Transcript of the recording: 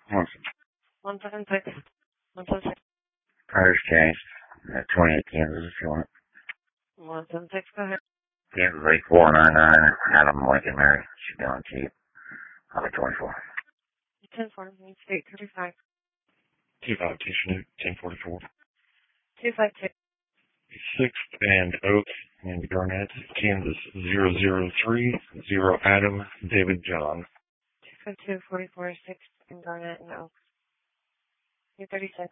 Awesome. 176. 176. Tires changed. 28 Kansas if you want. 176, go ahead. Kansas 8499. Adam Lincoln Mary. Should be on cheap. I'll be 24. 10-4, Main State 35. 252 Chanute, 1044. 252. 6th and Oak and Garnett, Kansas 003, 0 Adam, David John. 252, 44, 6th and Garnett and Oak. 236.